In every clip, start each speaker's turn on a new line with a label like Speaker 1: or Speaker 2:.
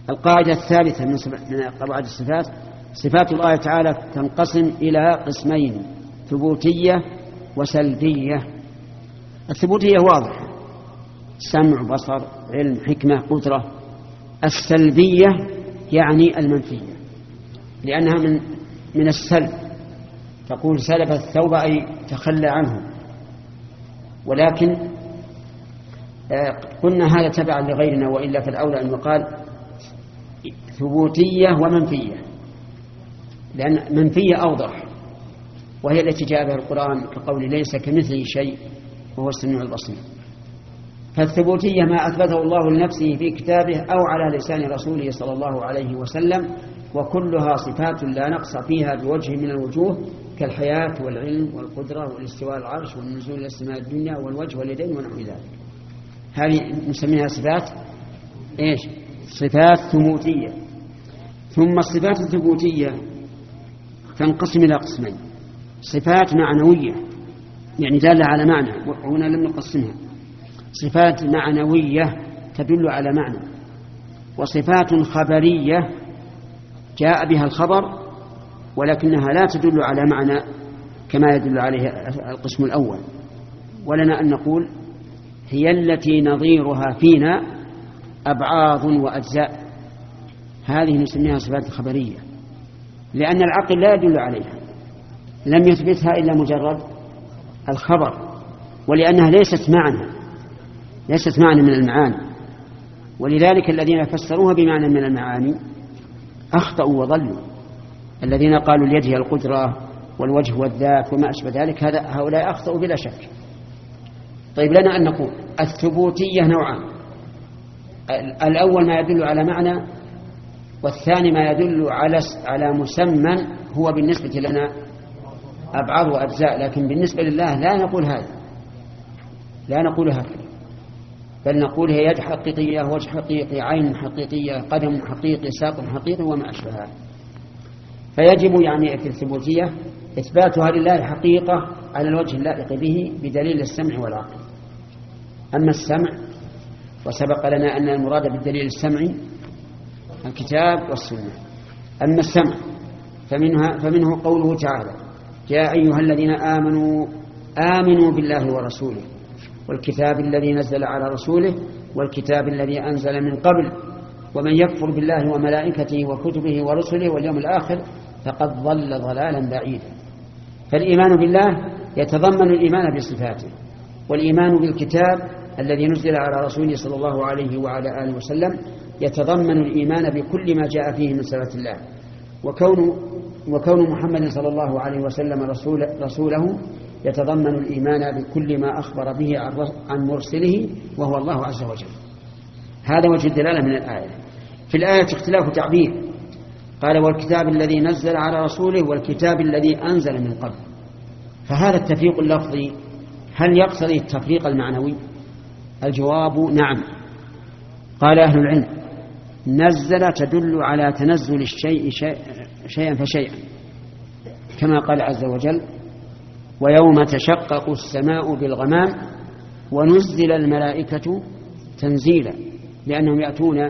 Speaker 1: القاعدة الثالثة من قواعد الصفات: صفات الله تعالى تنقسم إلى قسمين: ثبوتية وسلبية. الثبوتية واضحة: سمع، بصر، علم، حكمة، قدرة. السلبية يعني المنفية، لأنها من السلب، تقول سلب الثوب أي تخلى عنه، ولكن قلنا هذا تبعا لغيرنا، وإلا فالأولى أن يقال ثبوتية ومنفية، لأن منفية أوضح، وهي التي جاء بها القرآن كقول ليس كمثله شيء وهو السميع البصير. فالثبوتية ما أثبته الله لنفسه في كتابه أو على لسان رسوله صلى الله عليه وسلم، وكلها صفات لا نقص فيها بوجه من الوجوه، كالحياة والعلم والقدرة والاستواء على العرش والنزول إلى السماء الدنيا والوجه واليدين ونحو ذلك. هذه نسميها صفات إيش؟ صفات ثبوتية. ثم الصفات الثبوتية تنقسم إلى قسمين: صفات معنوية يعني دالة على معنى، وهنا لم نقسمها، صفات معنوية تدل على معنى، وصفات خبرية جاء بها الخبر ولكنها لا تدل على معنى كما يدل عليه القسم الأول. ولنا أن نقول هي التي نظيرها فينا أبعاض وأجزاء، هذه نسميها صفات خبرية، لأن العقل لا يدل عليها، لم يثبتها إلا مجرد الخبر، ولأنها ليست معنى من المعاني، ولذلك الذين فسروها بمعنى من المعاني أخطأوا وضلوا. الذين قالوا اليد هي القدرة والوجه والذات وما أشبه ذلك، هؤلاء أخطأوا بلا شك. طيب، لنا أن نقول الثبوتية نوعان: الأول ما يدل على معنى، والثاني ما يدل على مسمى هو بالنسبة لنا أبعاد وأجزاء، لكن بالنسبة لله لا نقول هذا، لا نقول هكذا، بل نقول هي يد حقيقية، وجه حقيقي، عين حقيقية، قدم حقيقي، ساق حقيقي وما أشبهها. فيجب يعني في الثبوتية إثباتها لله حقيقة على الوجه اللائق به بدليل السمع والعقل. أما السمع وسبق لنا أن المراد بالدليل السمعي الكتاب والسنة. أما السمع فمنه قوله تعالى: يا أيها الذين آمنوا بالله ورسوله والكتاب الذي نزل على رسوله والكتاب الذي أنزل من قبل ومن يكفر بالله وملائكته وكتبه ورسله واليوم الآخر فقد ضل ضلالا بعيدا. فالإيمان بالله يتضمن الإيمان بصفاته، والإيمان بالكتاب الذي نزل على رسوله صلى الله عليه وعلى آله وسلم يتضمن الإيمان بكل ما جاء فيه من صفات الله، وكون محمد صلى الله عليه وسلم رسوله يتضمن الإيمان بكل ما أخبر به عن مرسله وهو الله عز وجل. هذا وجه الدلالة من الآية. في الآية اختلاف تعبير، قال: والكتاب الذي نزل على رسوله والكتاب الذي أنزل من قبل. فهذا التفريق اللفظي هل يقتضي التفريق المعنوي؟ الجواب نعم. قال أهل العلم: نزل تدل على تنزل الشيء شيئا فشيئا، كما قال عز وجل: ويوم تشقق السماء بالغمام ونزل الملائكة تنزيلا، لأنهم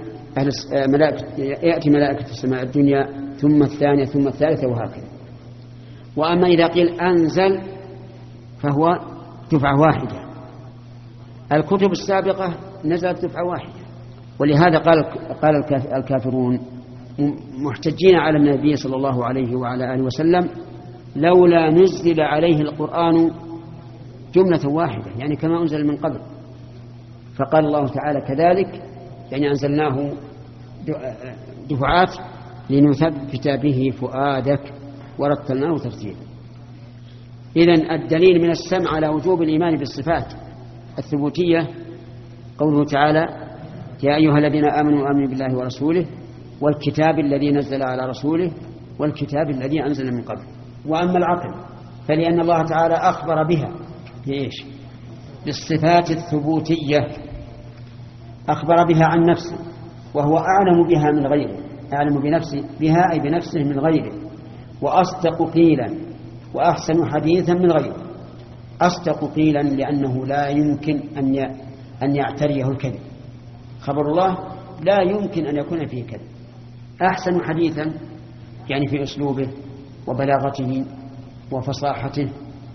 Speaker 1: يأتي ملائكة السماء الدنيا ثم الثانية ثم الثالثة وهكذا. وأما إذا قيل أنزل فهو دفعة واحدة، الكتب السابقة نزلت دفعة واحدة، ولهذا قال الكافرون محتجين على النبي صلى الله عليه وعلى آله وسلم: لولا نزل عليه القرآن جملة واحدة، يعني كما أنزل من قبل. فقال الله تعالى: كذلك يعني أنزلناه دفعات لنثبت به فؤادك ورتلناه ترتيلا. إذن الدليل من السمع على وجوب الإيمان بالصفات الثبوتية قوله تعالى: يا أيها الذين آمنوا بالله ورسوله والكتاب الذي نزل على رسوله والكتاب الذي أنزل من قبل. وأما العقل فلأن الله تعالى أخبر بها بإيش؟ بالصفات الثبوتية، أخبر بها عن نفسه، وهو أعلم بها من غيره، أعلم بها أي بنفسه من غيره، وأصدق قيلا وأحسن حديثا من غيره. أصدق قيلا لأنه لا يمكن أن يعتريه الكذب، خبر الله لا يمكن أن يكون فيه كذب. أحسن حديثا يعني في أسلوبه وبلاغته وفصاحته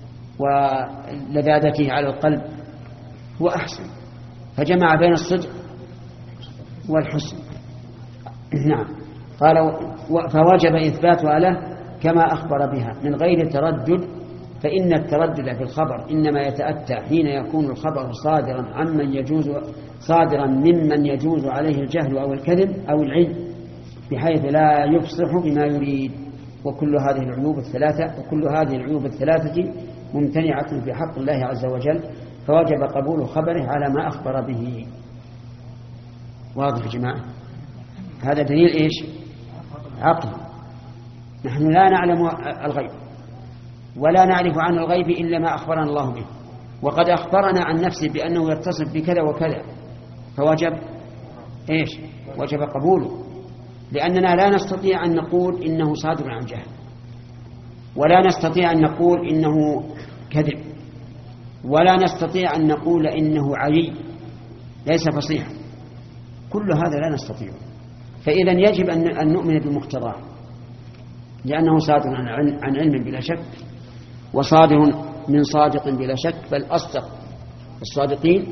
Speaker 1: ولذاذته على القلب هو أحسن، فجمع بين الصدق والحسن. نعم. قال فوجب إثباتها له كما أخبر بها من غير تردد، فإن التردد في الخبر إنما يتأتى حين يكون الخبر صادرا ممن يجوز عليه الجهل أو الكذب أو العلم بحيث لا يفصح بما يريد. وكل هذه العيوب الثلاثة ممتنعة في حق الله عز وجل، فوجب قبول خبره على ما أخبر به. واضح يا جماعة؟ هذا دليل إيش؟ عقل. نحن لا نعلم الغيب ولا نعرف عن الغيب إلا ما أخبرنا الله به، وقد أخبرنا عن نفسه بأنه يتصف بكذا وكذا، فوجب إيش؟ وجب قبوله، لأننا لا نستطيع أن نقول إنه صادر عن جهل، ولا نستطيع أن نقول إنه كذب، ولا نستطيع أن نقول إنه عيي ليس فصيحا. كل هذا لا نستطيع. فإذا يجب أن نؤمن بمقتضاه، لأنه صادر عن علم بلا شك، وصادر من صادق بلا شك، بل أصدق الصادقين،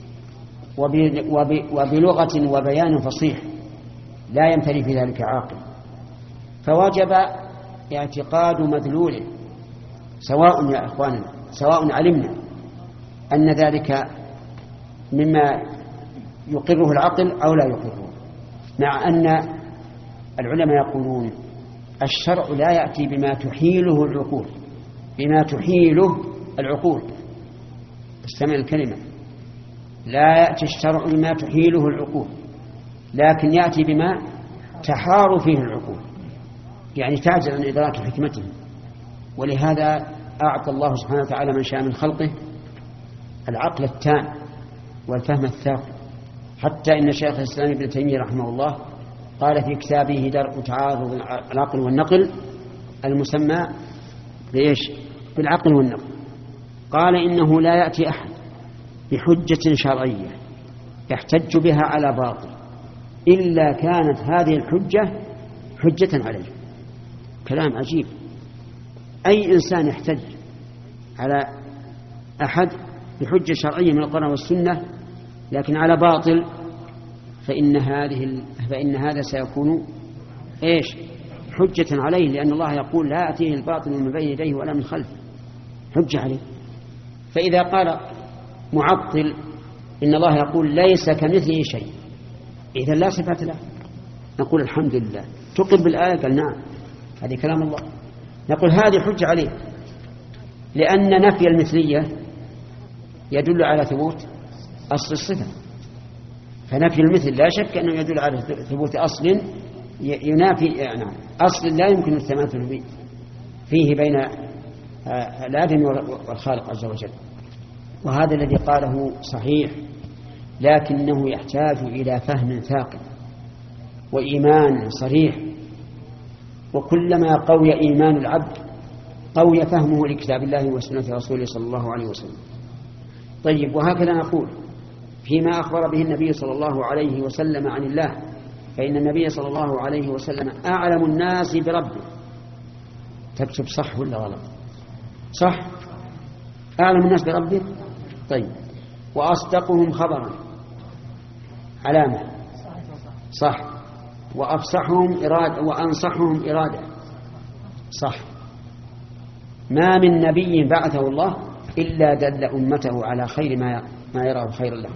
Speaker 1: وبلغة وبيان فصيح لا يمتلي في ذلك عاقل. فوجب اعتقاد مدلوله، سواء يا أخواننا سواء علمنا أن ذلك مما يقره العقل أو لا يقره، مع أن العلماء يقولون الشرع لا يأتي بما تحيله العقول، استمع الكلمة، لا يأتي الشرع بما تحيله العقول، لكن يأتي بما تحار فيه العقول، يعني تعجز عن إدراك حكمته. ولهذا أعطى الله سبحانه وتعالى من شاء من خلقه العقل التام والفهم الثاقب، حتى إن شيخ الإسلام ابن تيمية رحمه الله قال في كتابه درء تعارض العقل والنقل المسمى بإيش؟ بالعقل والنقل، قال إنه لا يأتي أحد بحجة شرعية يحتج بها على باطل إلا كانت هذه الحجة حجة عليه. كلام عجيب. أي إنسان يحتج على أحد بحجة شرعية من القرآن والسنة لكن على باطل، فإن هذا سيكون إيش؟ حجة عليه، لأن الله يقول لا يأتيه الباطل من بين يديه ولا من خلفه، حجة عليه. فإذا قال معطل إن الله يقول ليس كمثله شيء، إذن لا صفات له، نقول الحمد لله. تقر بالآية؟ قال نعم، هذه كلام الله. نقول هذه حجة عليه، لأن نفي المثلية يدل على ثبوت أصل الصفة، فنفي المثل لا شك أنه يدل على ثبوت أصل ينافي يعني أصل لا يمكن التماثل فيه بين الآدم والخالق عز وجل. وهذا الذي قاله صحيح، لكنه يحتاج إلى فهم ثاقب وإيمان صريح، وكلما قوي إيمان العبد قوي فهمه لكتاب الله وسنة رسوله صلى الله عليه وسلم. طيب، وهكذا نقول فيما أخبر به النبي صلى الله عليه وسلم عن الله، فإن النبي صلى الله عليه وسلم أعلم الناس بربه. تكتب صح ولا غلط؟ صح، أعلم الناس بربه. طيب، وأصدقهم خبرا، علامة صح، وأفصحهم إرادة وأنصحهم إرادة صح. ما من نبي بعثه الله إلا دل أمته على خير ما يراه خيرا لهم،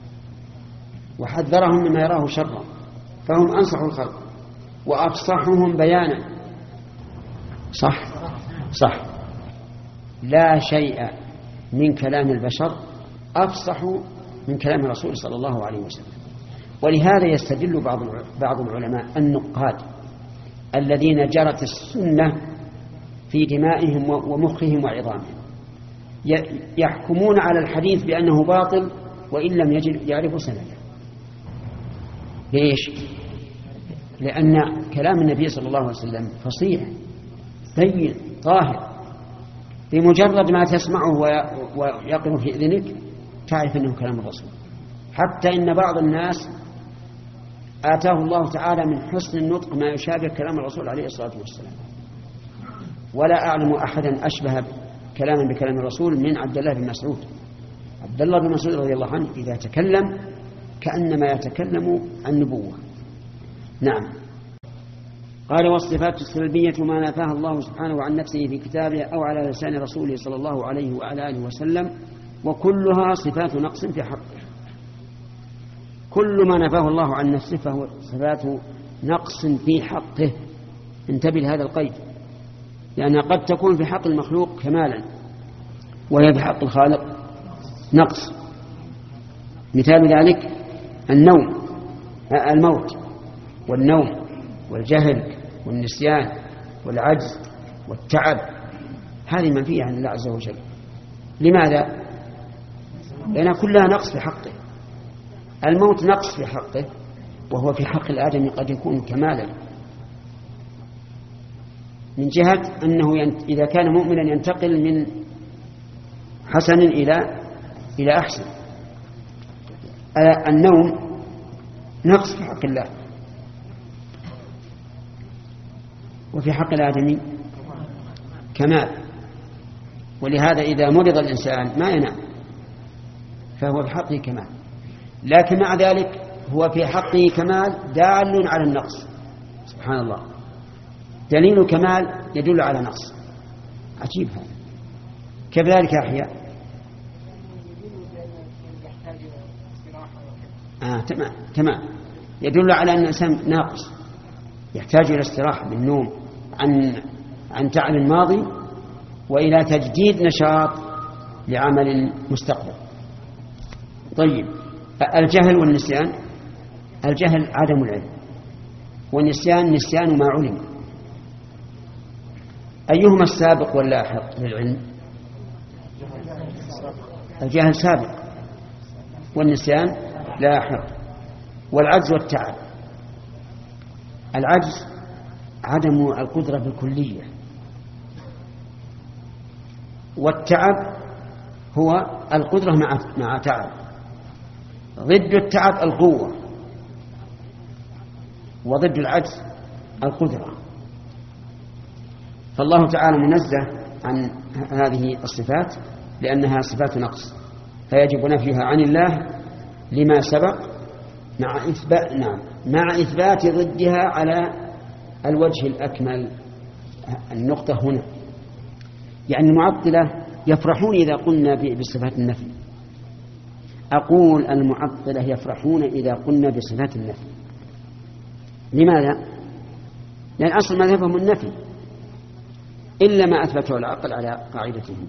Speaker 1: وحذرهم مما يراه شرا، فهم أنصح الخلق وأفصحهم بيانا صح. صح، لا شيء من كلام البشر أفصح من كلام الرسول صلى الله عليه وسلم. ولهذا يستدل بعض العلماء النقاد الذين جرت السنة في دمائهم ومخهم وعظامهم، يحكمون على الحديث بأنه باطل وإن لم يعرفوا سنده. ليش؟ لأن كلام النبي صلى الله عليه وسلم فصيح بين طاهر، بمجرد ما تسمعه ويقر في إذنك تعرف أنه كلام الرسول. حتى إن بعض الناس آتاه الله تعالى من حسن النطق ما يشابه كلام الرسول عليه الصلاة والسلام. ولا أعلم أحدا أشبه كلاما بكلام الرسول من عبد الله بن مسعود. عبد الله بن مسعود رضي الله عنه إذا تكلم كأنما يتكلم عن نبوة. نعم. قال والصفات السلبية ما نفاها الله سبحانه عن نفسه في كتابه أو على لسان رسوله صلى الله عليه وعلى آله وسلم، وكلها صفات نقص في حقه. كل ما نفاه الله عن نفسه فهو صفات نقص في حقه. انتبه لهذا القيد، لأنها قد تكون في حق المخلوق كمالا وهي في حق الخالق نقص. مثال ذلك الموت والنوم والجهل والنسيان والعجز والتعب، هذه منفية عن الله عز وجل. لماذا؟ لأنها كلها نقص في حقه. الموت نقص في حقه، وهو في حق الآدم قد يكون كمالا، من جهة أنه إذا كان مؤمنا ينتقل من حسن إلى أحسن. النوم نقص في حق الله، وفي حق الآدمي كمال. ولهذا إذا مرض الإنسان ما ينام فهو في حقه كمال، لكن مع ذلك هو في حقه كمال دال على النقص. سبحان الله، دليل كمال يدل على نقص. عجيب هذا. كذلك أحياء تمام يدل على أن الإنسان ناقص يحتاج إلى استراحة بالنوم عن تعب ماضي وإلى تجديد نشاط لعمل مستقبل. طيب، الجهل والنسيان. الجهل عدم العلم، والنسيان نسيان ما علم. أيهما السابق واللاحق للعلم؟ الجهل سابق والنسيان لاحق. والعجز والتعب. العجز عدم القدرة بالكلية، والتعب هو القدرة مع تعب. ضد التعب القوة، وضد العجز القدرة. فالله تعالى منزه عن هذه الصفات لأنها صفات نقص، فيجب نفيها عن الله لما سبق مع إثبات ضدها على الوجه الأكمل. النقطة هنا يعني المعطلة يفرحون إذا قلنا بصفات النفي. أقول المعطلة يفرحون إذا قلنا بصفات النفي. لماذا؟ لأن أصل مذهبهم النفي إلا ما أثبته العقل على قاعدتهم.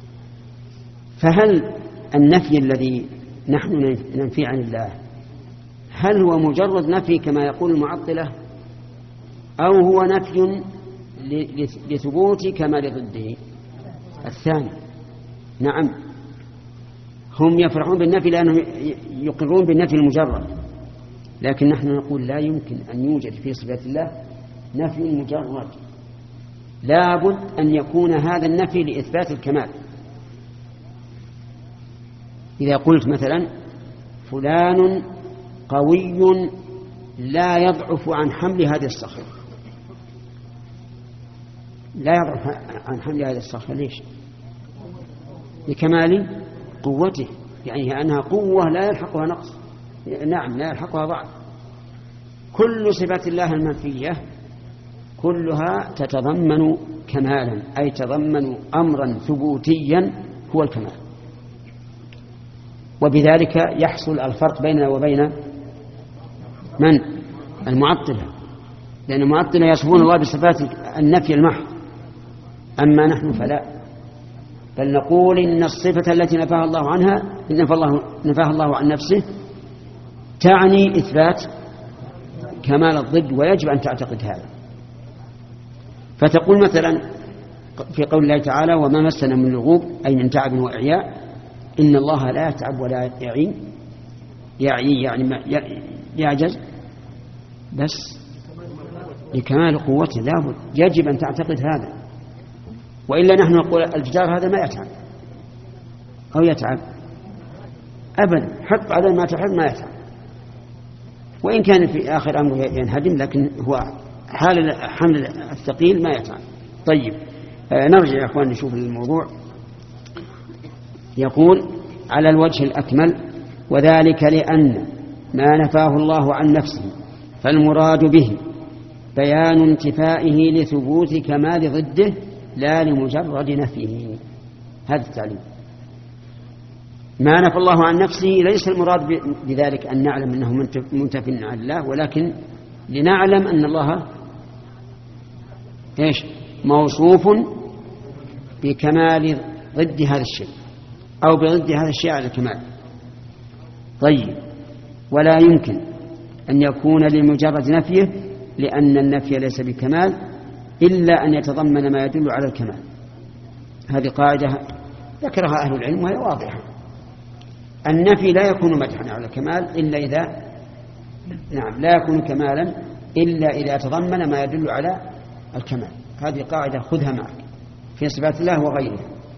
Speaker 1: فهل النفي الذي نحن ننفي عن الله هل هو مجرد نفي كما يقول المعطلة، أو هو نفي لثبوت كمال ضده؟ الثاني. نعم، هم يفرحون بالنفي لأنهم يقرون بالنفي المجرد، لكن نحن نقول لا يمكن أن يوجد في صفات الله نفي مجرد، لابد أن يكون هذا النفي لإثبات الكمال. إذا قلت مثلا فلان قوي لا يضعف عن حمل هذه الصخرة، لا يضعف عن حمل هذه الصخرة، ليش؟ لكمال قوته، يعني أنها قوة لا يلحقها نقص، نعم لا يلحقها ضعف. كل صفات الله المنفية كلها تتضمن كمالا، أي تضمن أمرا ثبوتيا هو الكمال. وبذلك يحصل الفرق بيننا وبين من؟ المعطلة، لأن المعطلة يصفون الله بصفات النفي المحض، أما نحن فلا، بل نقول إن الصفة التي نفاها الله عنها نفاها الله عن نفسه تعني إثبات كمال الضد، ويجب أن تعتقد هذا. فتقول مثلا في قول الله تعالى وما مسنا من لغوب أي من تعب وإعياء، إن الله لا يتعب ولا يعي يعني يعجز، بس لكمال قوته لابد، يجب أن تعتقد هذا، وإلا نحن نقول الجدار هذا ما يتعب أو يتعب أبدا، حط على ما تحب ما يتعب. وإن كان في آخر أمره ينهدم، لكن هو حال حمل الثقيل ما يفعل. طيب نرجع يا أخوان نشوف الموضوع. يقول على الوجه الأكمل: وذلك لأن ما نفاه الله عن نفسه فالمراد به بيان انتفائه لثبوت كمال ضده لا لمجرد نفيه. هذا التعليم. ما نفى الله عن نفسه ليس المراد بذلك أن نعلم أنه منتف عن الله، ولكن لنعلم أن الله موصوف بكمال ضد هذا الشيء أو بضد هذا الشيء على الكمال. طيب ولا يمكن أن يكون لمجرد نفيه، لأن النفي ليس بكمال إلا أن يتضمن ما يدل على الكمال. هذه قاعدة ذكرها أهل العلم وهي واضحة. النفي لا يكون مدحا على الكمال إلا إذا لا يكون كمالا إلا إذا تضمن ما يدل على الكمال. هذه قاعدة خذها معك في صفات الله وغيره.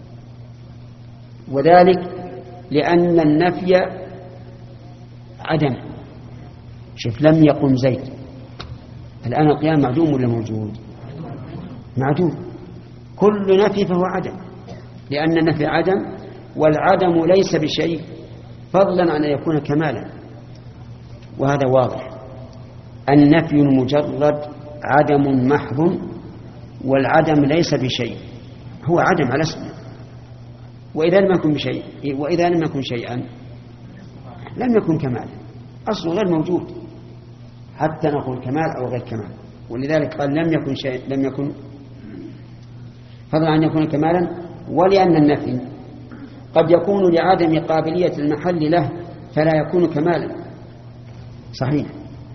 Speaker 1: وذلك لأن النفي عدم. شوف، لم يقم زيد، الآن القيام معدوم ولا موجود؟ معدوم. كل نفي فهو عدم، لأن النفي عدم، والعدم ليس بشيء فضلا عن أن يكون كمالا. وهذا واضح. النفي المجرد عدم محض، والعدم ليس بشيء، هو عدم على اسمه. وإذا لم يكن بشيء، وإذا لم يكن شيئا لم يكن كمالا، أصله غير موجود حتى نقول كمال أو غير كمال. ولذلك قال لم يكن شيء، لم يكن فضلا عن يكون كمالا. ولأن النفي قد يكون لعدم قابلية المحل له فلا يكون كمالا. صحيح،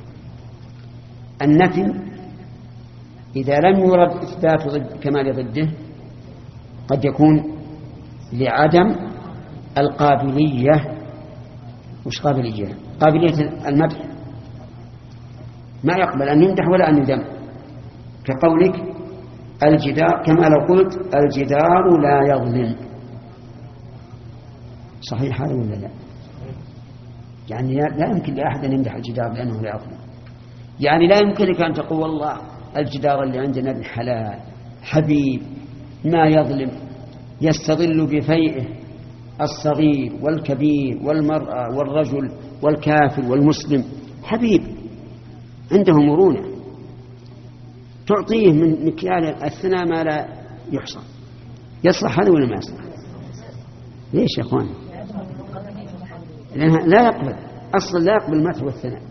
Speaker 1: النفي إذا لم يرد إثبات كمال ضده قد يكون لعدم القابلية. وش قابلية؟ قابلية المدح، ما يقبل أن يمدح ولا أن يذم، كقولك الجدار، كما لو قلت الجدار لا يظلم. صحيح هذا ولا لا؟ يعني لا يمكن لأحد أن يمدح الجدار لأنه لا يظلم. يعني لا يمكنك أن تقول والله الجدار اللي عندنا بالحلال حبيب ما يظلم، يستظل بفيئه الصغير والكبير والمرأة والرجل والكافر والمسلم، حبيب عنده مرونة، تعطيه من مكيال الثناء ما لا يحصى. يصلح هذا ولا ما يصلح؟ ليش يا أخوان؟ لأنها لا يقبل، أصلا لا يقبل المدح والثناء.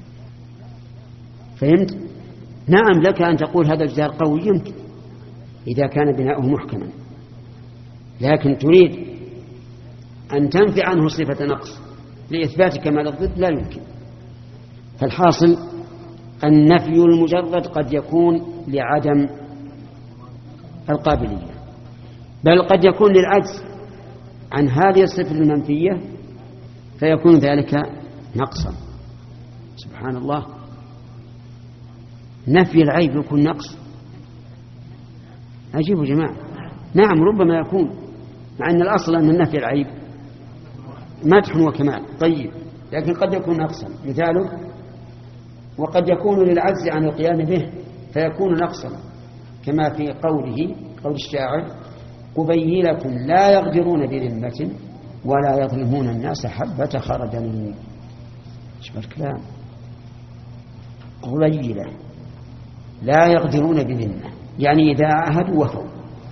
Speaker 1: فهمت؟ نعم لك أن تقول هذا الجدار قوي، يمكن إذا كان بناؤه محكما، لكن تريد أن تنفي عنه صفة نقص لإثبات كمال الضد، لا يمكن. فالحاصل النفي المجرد قد يكون لعدم القابلية، بل قد يكون للعجز عن هذه الصفة المنفية فيكون ذلك نقصا. سبحان الله، نفي العيب يكون نقص؟ عجيب يا جماعة. نعم ربما يكون، مع أن الأصل أن النفي العيب مدح وكمال. طيب، لكن قد يكون نقصا. مثاله وقد يكون للعجز عن القيام به فيكون نقصا، كما في قوله قول الشاعر قبيلة لا يغدرون بذمة ولا يظلمون الناس حبة خردل. شوف الكلام، قبيلة لا يغدرون بذمة، يعني إذا عاهدوا وفوا.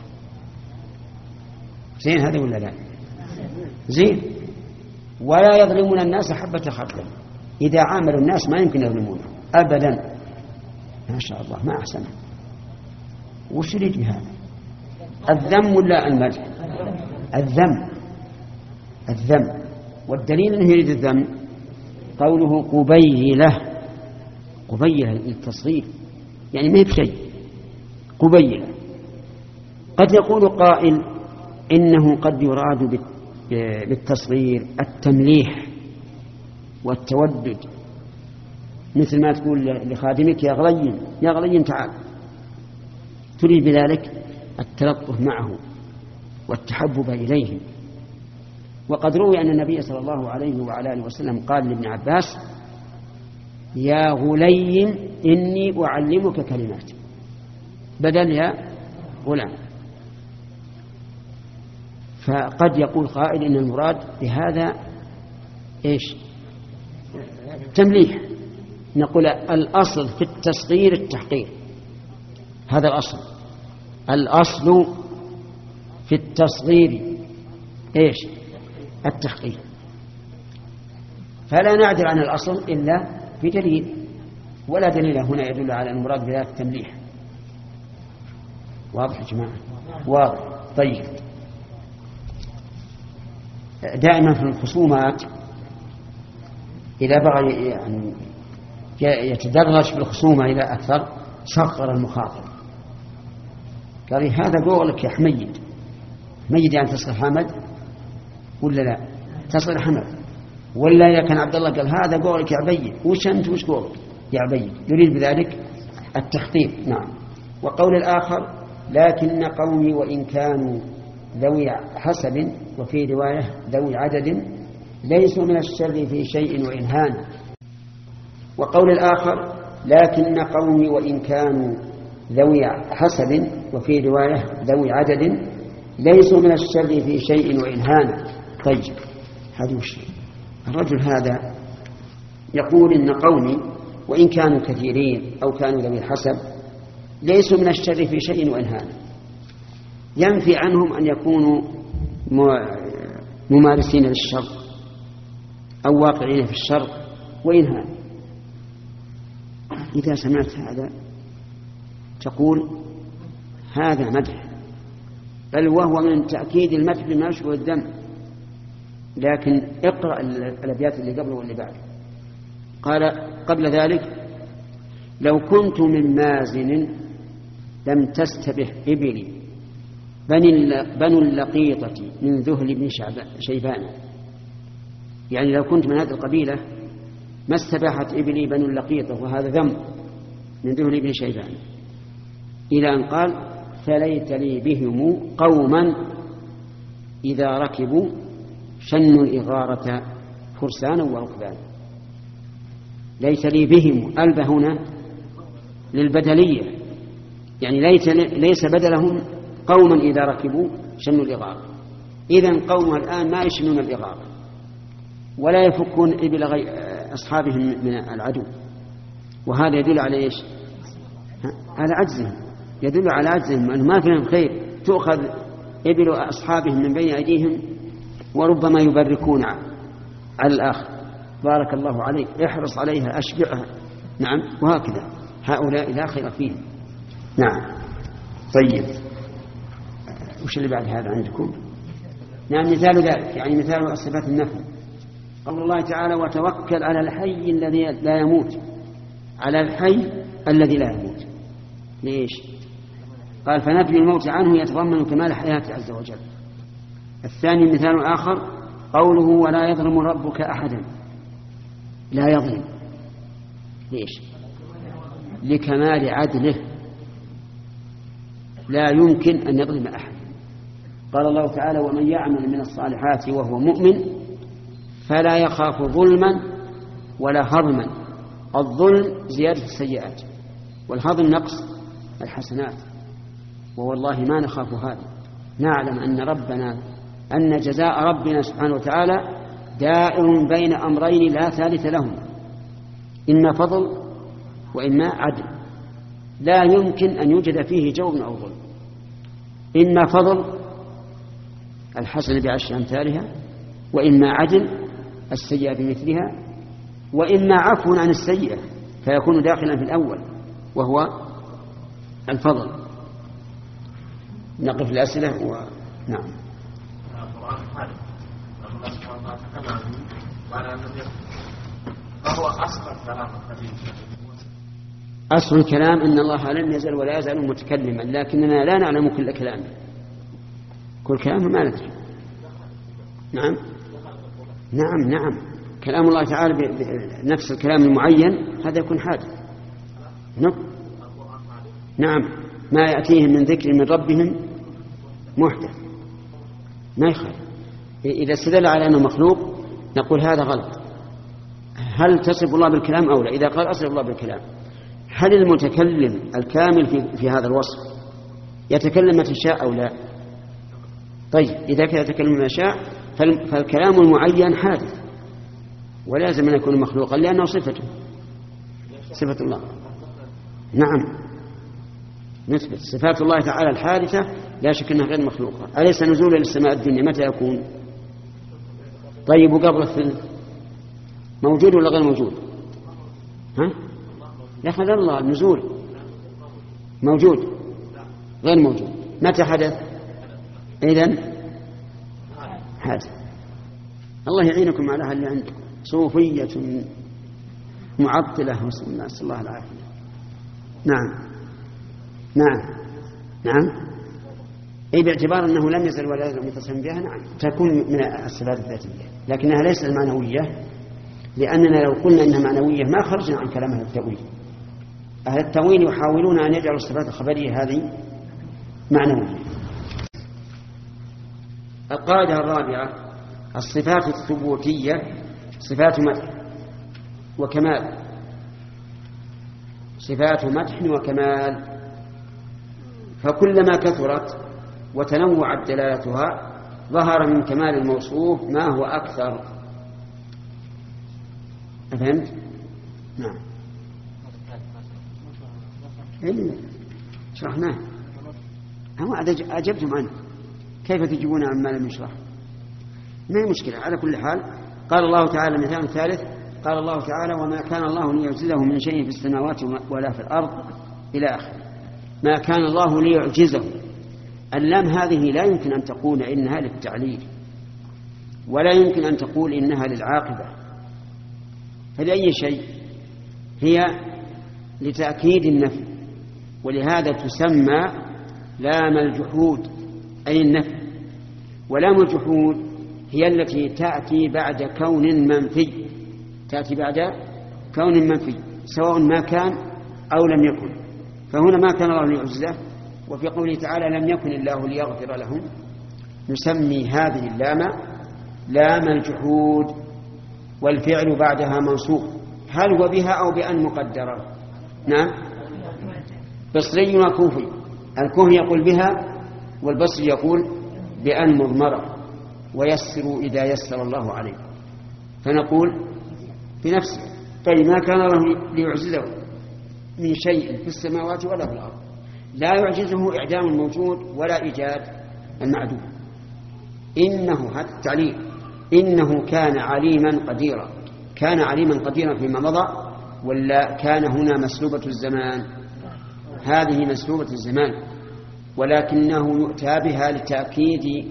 Speaker 1: زين هذا ولا لا؟ زين. ولا يظلمون الناس حبة خردل، إذا عاملوا الناس ما يمكن يظلمونه أبدا. ما شاء الله، ما أحسنه. وش يريد بهذا؟ الذم ولا المدح؟ الذم. والدليل أنه يريد الذم قوله قبيلة للتصغير، يعني ما هي بشيء، قبيلة. قد يقول قائل إنه قد يراد بالتصغير التمليح والتودد، مثل ما تقول لخادمك يا غليم تعال، تريد بذلك التلطف معه والتحبب إليه. وقد روي أن النبي صلى الله عليه وعلى آله وسلم قال لابن عباس يا غلي إني أعلمك كلمات، بدل يا غلام. فقد يقول قائل إن المراد بهذا إيش؟ تمليح. نقول الأصل في التصغير التحقير، هذا الأصل في التصغير إيش؟ التحقير، فلا نعدل عن الأصل إلا بدليل، ولا دليل هنا يدل على المراد بذلك التمليح. واضح يا جماعة؟ واضح. طيب، دائما في الخصومات إذا بغى يعني يتدرج في الخصومة إلى أكثر صغر المخاطب، قال هذا قولك يا حميد. حميد يعني تصغر حمد ولا لا؟ تصغر حمد. ولا إذا كان عبد الله قال هذا قولك يا عبيد، وش أنت وش قولك يا عبيد، يريد بذلك التخطيب. نعم. وقول الآخر لكن قومي وإن كانوا ذوي حسب، وفي رواية ذوي عدد، ليسوا من الشر في شيء وإن هان. وقول الآخر لكن قومي وإن كانوا ذوي حسب، وفي رواية ذوي عدد، ليسوا من الشر في شيء وإن هان. طيب، هذا وش الرجل هذا يقول إن قومي وإن كانوا كثيرين أو كانوا ذوي الحسب ليسوا من الشر في شيء وإن هان، ينفي عنهم أن يكونوا ممارسين للشر أو واقعين في الشر وإن هان. إذا سمعت هذا تقول هذا مدح، بل وهو من تأكيد المدح بما يشبه الذم. لكن اقرأ الأبيات اللي قبله واللي بعده. قال قبل ذلك لو كنت من مازن لم تستبح إبلي بنو اللقيطة من ذهل بن شيبان. يعني لو كنت من هذه القبيلة ما استباحت إبلي بنو اللقيطة، وهذا ذم من ذهل بن شيبان. إلى أن قال فليت لي بهم قوما إذا ركبوا شنوا الإغارة فرسانا وركبانا. ليت لي بهم، ألب هنا للبدلية، يعني ليس بدلهم قوما إذا ركبوا شنوا الإغارة. إذن قومها الآن ما يشنون الإغارة ولا يفكون إبل أصحابهم من العدو، وهذا يدل على إيش؟ على عجزهم، يدل على عجزهم أنه ما فيهم خير. تؤخذ إبل أصحابهم من بين أيديهم وربما يبركون على الآخر. بارك الله عليك، احرص عليها، أشبعها. نعم، وهكذا هؤلاء لا خير فيهم. نعم. طيب، وش اللي بعد هذا عندكم؟ نعم، مثال ذلك يعني مثال صفات النفي قول الله تعالى وتوكل على الحي الذي لا يموت. على الحي الذي لا يموت. ليش؟ قال فنفي الموت عنه يتضمن كمال حياته عز وجل. الثاني مثال آخر قوله ولا يظلم ربك أحدا. لا يظلم. ليش؟ لكمال عدله، لا يمكن أن يظلم أحد. قال الله تعالى ومن يعمل من الصالحات وهو مؤمن فلا يخاف ظلما ولا هضما. الظلم زيادة السيئات، والهضم نقص الحسنات. ووالله ما نخاف هذا، نعلم أن جزاء ربنا سبحانه وتعالى دائر بين أمرين لا ثالث لهم، إما فضل وإما عدل، لا يمكن أن يوجد فيه جور أو ظلم. إما فضل الحسن بعشر أمثالها، وإما عدل السيئة بمثلها، وإما عفو عن السيئة فيكون داخلا في الأول وهو الفضل. نقف الأسئلة نعم. أصل الكلام أن الله لم يزل ولا يزال متكلما، لكننا لا نعلم كل كلامه، كل كلامه ما ندري. نعم نعم نعم، كلام الله تعالى بنفس الكلام المعين هذا يكون حادث. نعم، ما يأتيهم من ذكر من ربهم محدث ما يخالف. إذا استدل على أنه مخلوق نقول هذا غلط، هل تصف الله بالكلام أو لا؟ إذا قال أصف الله بالكلام، هل المتكلم الكامل في هذا الوصف يتكلم متى شاء أو لا؟ طيب إذا كان يتكلم ما شاء فالكلام المعين حادث ولازم أن يكون مخلوقا لأنه صفة الله. نعم نثبت صفات الله تعالى الحادثة لا شك أنها غير مخلوقة. أليس نزول للسماء الدنيا متى يكون؟ طيب وقبل الثلث موجود ولا غير موجود؟ ها؟ يحمد الله النزول موجود غير موجود. متى حدث؟ إذن حدث. الله يعينكم على اللي عندكم صوفية معطلة نسأل الله العافية. نعم أي باعتبار أنه لم يزل ولا يزل متصم بها نعم تكون من الصفات الذاتية، لكنها ليست المعنوية، لأننا لو قلنا إنها معنوية ما خرجنا عن كلام أهل التأويل. أهل التأويل يحاولون أن يجعلوا الصفات الخبرية هذه معنوية. القاعدة الرابعة الصفات الثبوتية صفات مدح وكمال. صفات مدح وكمال، فكلما كثرت وتنوعت دلالتها ظهر من كمال الموصوف ما هو أكثر. أفهمت؟ نعم شرحناه أجبتم عنه، كيف تجيبون عما لم يشرح؟ ما هي مشكلة. على كل حال قال الله تعالى مثال ثالث قال الله تعالى وما كان الله ليعجزه من شيء في السماوات ولا في الأرض إلى آخر. ما كان الله ليعجزه، اللام هذه لا يمكن أن تقول إنها للتعليل ولا يمكن أن تقول إنها للعاقبة، فلأي شيء هي لتأكيد النفي، ولهذا تسمى لام الجحود أي النفي. ولام الجحود هي التي تأتي بعد كون منفي، تأتي بعد كون منفي سواء ما كان أو لم يكن. فهنا ما كان الله ليعجزه، وفي قوله تعالى لم يكن الله ليغفر لهم نسمي هذه اللام لام الجحود، والفعل بعدها منصوب. هل هو بها أو بأن مقدرة؟ نعم بصري وكوفي. الكوفي يقول بها والبصري يقول بأن مضمرة، ويسروا إذا يسر الله عليه، فنقول بنفسه. طيب ما كان الله ليعجزه من شيء في السماوات ولا في الأرض، لا يعجزه إعدام الموجود ولا إيجاد المعدوم. إنه هذا التعليل إنه كان عليما قديرا. كان عليما قديرا فيما مضى ولا كان هنا مسلوبة الزمان؟ هذه مسلوبة الزمان، ولكنه يؤتى بها لتأكيد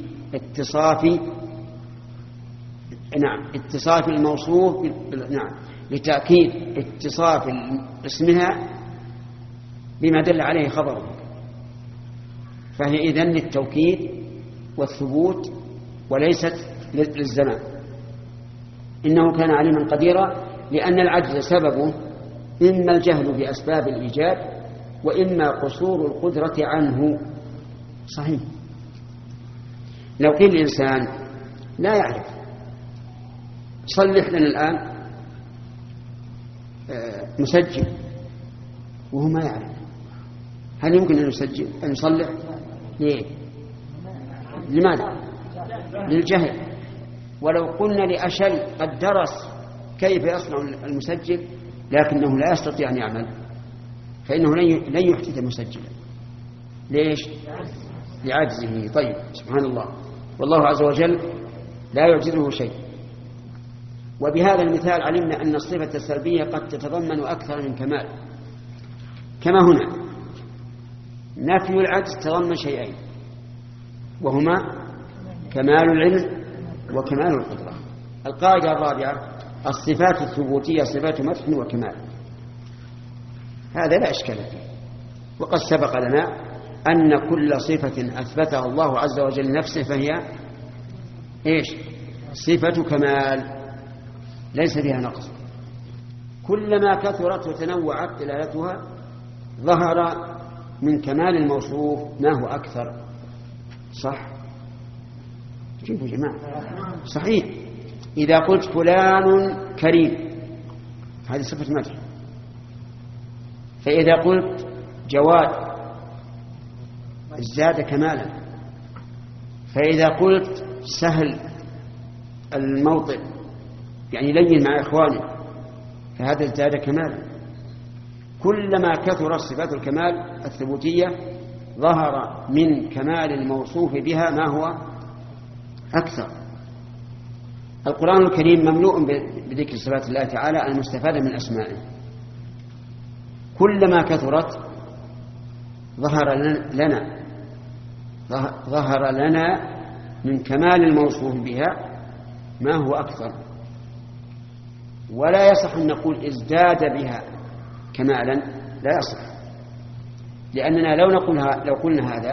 Speaker 1: اتصاف الموصوف لتأكيد اتصاف اسمها بما دل عليه خبره، فهي إذن للتوكيد والثبوت وليست للزمان. إنه كان عليما قديرا، لأن العجز سببه إما الجهل بأسباب الإيجاد وإما قصور القدرة عنه. صحيح. لو قيل الإنسان لا يعرف صلح لنا الآن مسجل وهو ما يعرف، هل يمكن أن يسجل أن يصلح؟ ليه؟ لماذا؟ للجهل. ولو قلنا لأشل قد درس كيف يصنع المسجل لكنه لا يستطيع أن يعمل، فإنه لن يحدث مسجلا. ليش؟ لعجزه. طيب سبحان الله، والله عز وجل لا يعجزه شيء. وبهذا المثال علمنا أن الصفة السلبية قد تتضمن أكثر من كمال، كما هنا نفي العجز تضمن شيئين وهما كمال العلم وكمال القدرة. القاعدة الرابعة الصفات الثبوتية صفات مدح وكمال. هذا لا إشكال فيه، وقد سبق لنا أن كل صفة أثبتها الله عز وجل لنفسه فهي إيش؟ صفة كمال ليس فيها نقص. كلما كثرت وتنوعت دلالتها ظهر من كمال الموصوف ما هو أكثر. صح؟ شوفوا يا جماعة، صحيح. إذا قلت فلان كريم هذه صفة مدح. فإذا قلت جواد ازداد كمالا، فإذا قلت سهل الموطن يعني لين مع إخوانه فهذا ازداد كمالا. كلما كثرت صفات الكمال الثبوتية ظهر من كمال الموصوف بها ما هو أكثر. القرآن الكريم مملوء بذكر صفات الله تعالى المستفادة من أسمائه، كلما كثرت ظهر لنا من كمال الموصوف بها ما هو أكثر. ولا يصح أن نقول ازداد بها كمالا، لا يصح، لأننا لو قلنا هذا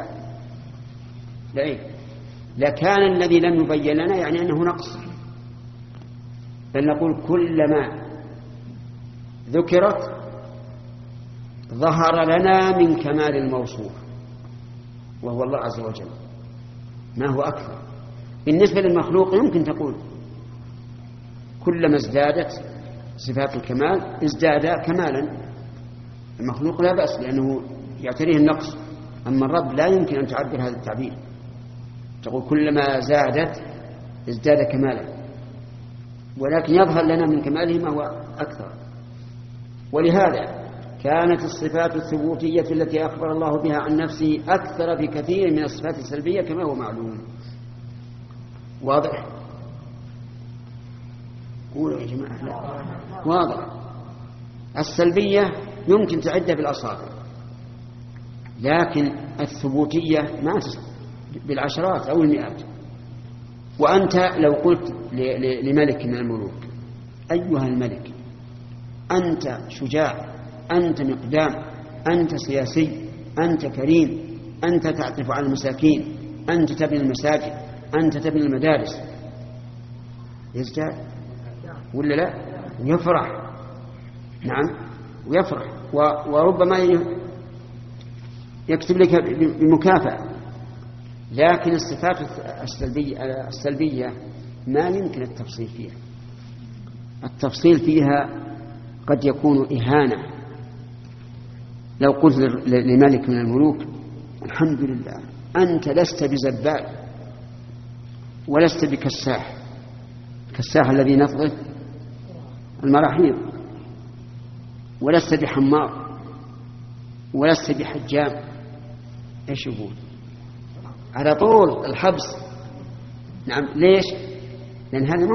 Speaker 1: لكان الذي لم يبين لنا يعني أنه نقص، بل نقول كلما ذكرت ظهر لنا من كمال الموصوف وهو الله عز وجل ما هو أكثر. بالنسبة للمخلوق يمكن تقول كلما ازدادت صفات الكمال ازداد كمالا، المخلوق لا بأس لأنه يعتريه النقص، أما الرب لا يمكن أن تعبر هذا التعبير، تقول كلما زادت ازداد كمالا، ولكن يظهر لنا من كماله ما هو أكثر. ولهذا كانت الصفات الثبوتية التي أخبر الله بها عن نفسه أكثر بكثير من الصفات السلبية كما هو معلوم. واضح؟ قولوا يا جماعة. لا. واضح. السلبية يمكن تعدها بالأصابع، لكن الثبوتية ما بالعشرات أو المئات. وأنت لو قلت لملك من الملوك أيها الملك أنت شجاع، أنت مقدام، أنت سياسي، أنت كريم، أنت تعطف على المساكين، أنت تبني المساجد، أنت تبني المدارس، يزداد ولا لا؟ ويفرح. نعم ويفرح، وربما يكتب لك بمكافأة. لكن الصفات السلبية ما يمكن التفصيل فيها. التفصيل فيها قد يكون إهانة. لو قلت لملك من الملوك الحمد لله أنت لست بزبال ولست بكساح، كساح الذي نفضه المراحيض، ولست بحمار ولست بحجام، ايش يقول؟ على طول الحبس. نعم ليش؟ لأن هذا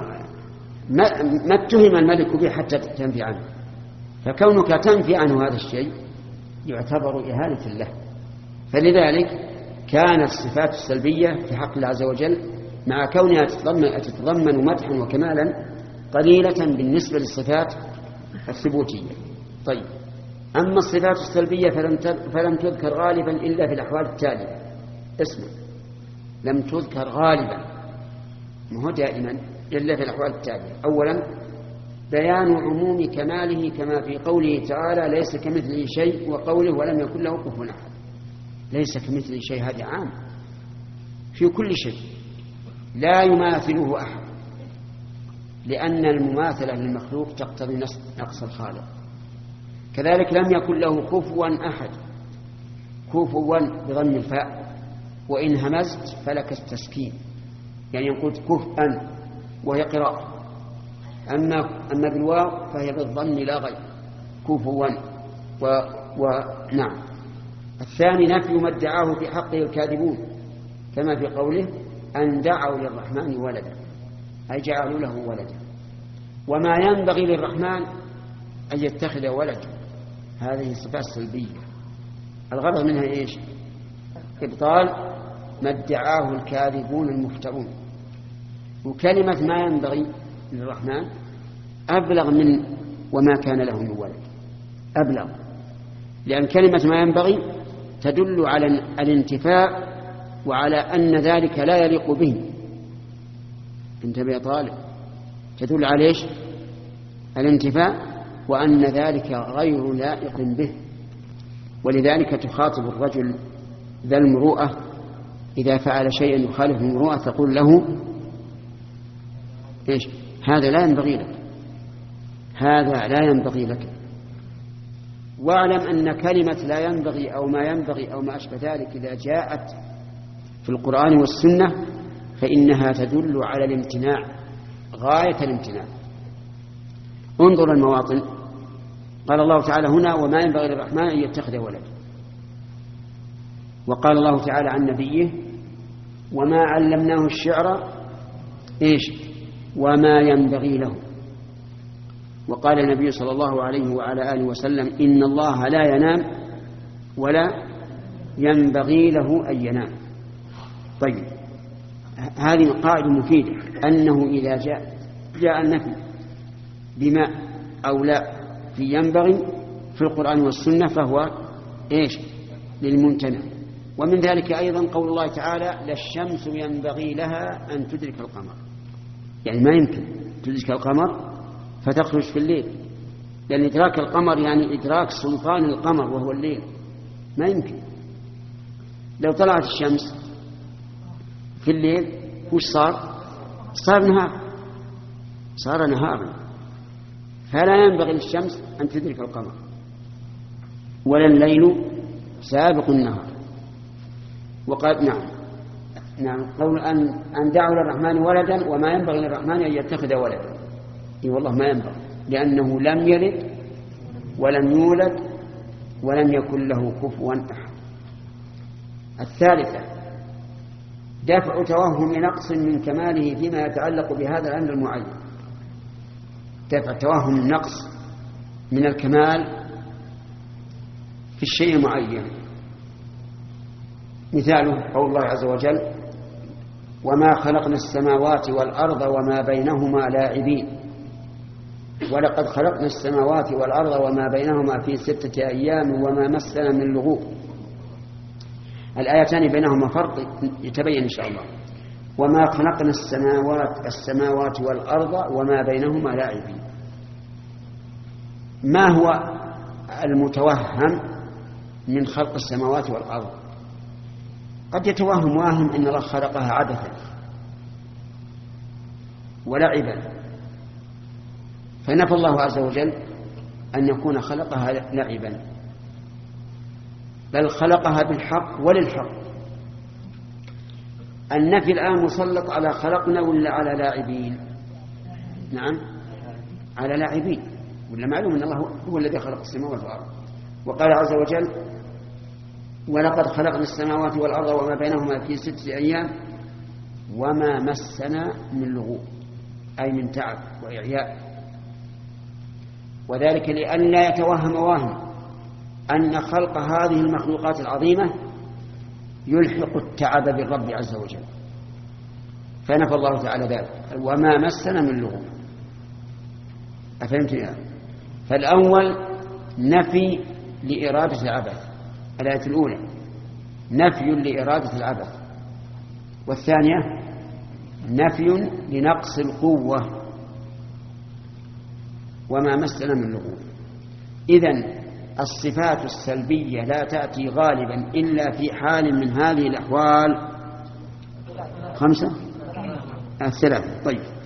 Speaker 1: ما اتهم الملك به حتى تنفي عنه، فكونك تنفي عنه هذا الشيء يعتبر إهانة له. فلذلك كانت الصفات السلبية في حق الله عز وجل مع كونها تتضمن مدحا وكمالا قليلة بالنسبة للصفات الثبوتية. طيب، أما الصفات السلبية فلم تذكر غالبا إلا في الأحوال التالية. اسمع، لم تذكر غالبا، ما هو دائما، إلا في الأحوال التالية. أولا بيان عموم كماله كما في قوله تعالى ليس كمثله شيء، وقوله ولم يكن له كفوا أحد. ليس كمثله شيء هذا عام في كل شيء، لا يماثله أحد، لأن المماثلة للمخلوق تقتضي نقص الخالق. كذلك لم يكن له كفوا أحد، كفوا بضم الفاء، وإن همزت فلك التسكين، يعني قلت كفءا وهي قراءة، أما بالواو فهي بالضم لا غير، كفوا نعم. الثاني نفي ما ادعاه في حقه الكاذبون كما في قوله أن دعوا للرحمن ولدا، أي جعلوا له ولدا، وما ينبغي للرحمن أن يتخذ ولدا. هذه صفات سلبية الغرض منها إيش؟ إبطال ما ادعاه الكاذبون المفترون. وكلمة ما ينبغي للرحمن أبلغ من وما كان له من ولد، أبلغ، لأن كلمة ما ينبغي تدل على الانتفاء وعلى أن ذلك لا يليق به. انتبه يا طالب، تدل على إيش؟ الانتفاء، وأن ذلك غير لائق به. ولذلك تخاطب الرجل ذا المروءة إذا فعل شيئا يخالف المروءة تقول له إيش؟ هذا لا ينبغي لك، هذا لا ينبغي لك. واعلم أن كلمة لا ينبغي أو ما ينبغي أو ما أشبه ذلك إذا جاءت في القرآن والسنة فإنها تدل على الامتناع غاية الامتناع. انظر المواطن، قال الله تعالى هنا وما ينبغي للرحمن أن يتخذ ولد، وقال الله تعالى عن نبيه وما علمناه الشعر وما ينبغي له. وقال النبي صلى الله عليه وعلى آله وسلم إن الله لا ينام ولا ينبغي له أن ينام. طيب، هذه القاعدة مفيدة، أنه إذا جاء النفي بما أو لا في ينبغي في القرآن والسنة فهو للممتنع. ومن ذلك أيضا قول الله تعالى لا الشمس ينبغي لها أن تدرك القمر، يعني ما يمكن تدرك القمر فتخرج في الليل، لأن إدراك القمر يعني إدراك سلطان القمر وهو الليل، ما يمكن. لو طلعت الشمس في الليل وش صار نهار، صار نهارا، فلا ينبغي للشمس أن تدرك القمر ولا الليل سابق النهار. وقال نعم قول أن دعوا للرحمن ولدا وما ينبغي للرحمن أن يتخذ ولدا، والله ما ينبغي، لأنه لم يلد ولم يولد ولم يكن له كفوا أحد. الثالثة دفع توهم نقص من كماله فيما يتعلق بهذا الأمر المعين، دفع توهم النقص من الكمال في الشيء المعين. مثاله قول الله عز وجل وما خلقنا السماوات والأرض وما بينهما لاعبين، ولقد خلقنا السماوات والأرض وما بينهما في 6 أيام وما مسنا من لغوب. الآيتان بينهما فرق يتبين إن شاء الله. وما خلقنا السماوات والأرض وما بينهما لاعبين. ما هو المتوهم من خلق السماوات والأرض؟ قد يتوهم واهم إن الله خلقها عبثا ولعبا، فنفى الله عز وجل أن يكون خلقها لعبا، بل خلقها بالحق وللحق. النفي الآن مسلط على خلقنا ولا على لاعبين؟ نعم على لاعبين، ولا معلوم أن الله هو الذي خلق السماوات والأرض. وقال عز وجل ولقد خلقنا السماوات والأرض وما بينهما في 6 أيام وما مسنا من لغوب، أي من تعب وإعياء. وذلك لأن لا يتوهم واهم أن خلق هذه المخلوقات العظيمة يلحق التعب بالرب عز وجل، فنفى الله تعالى ذلك وما مسنا من لغوب. أفهمت يا؟ فالأول نفي لإرادة العبث، الآية الأولى نفي لإرادة العبث، والثانية نفي لنقص القوة وما مسنا من لغوب. إذن الصفات السلبية لا تأتي غالبا إلا في حال من هذه الأحوال 5 3. طيب